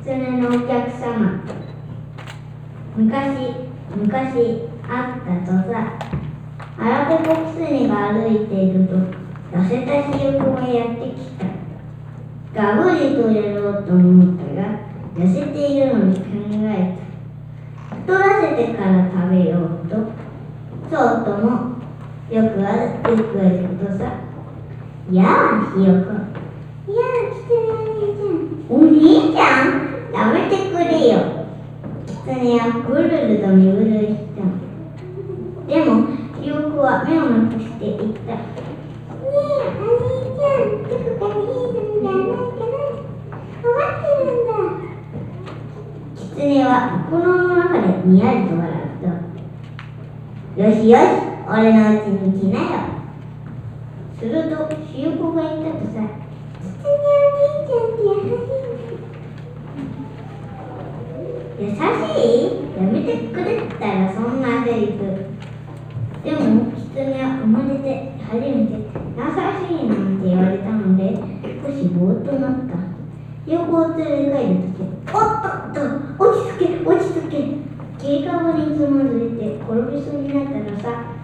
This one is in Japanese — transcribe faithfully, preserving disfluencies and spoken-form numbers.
狐のお客様、昔昔あったとさ。腹ペコ狐が歩いていると痩せたひよこがやってきた。ガブリとやろうと思ったが痩せているのに考えた。太らせてから食べようと。そうともよくあるよくあることさ。やあひよこ。やあ狐お兄ちゃん。お兄ちゃんやめてくれよ。狐はぐるると身震いした。でもひよこは目をなくして言った。ねえお兄ちゃん、どこかにいいのがないかな。困ってるんだ。狐は心の中でにやりと笑った。よしよし、俺のうちに来なよ。するとひよこが言ったとさ。狐お兄ちゃんって優しい。優しい？やめてくれったらそんなセリフ。でも狐は生まれて初めて優しいなんて言われたので少しぼーっとなった。ひよこを連れて帰るとき、おっとっと、落ち着け落ち着け。切り株につまずいて転びそうになったのさ。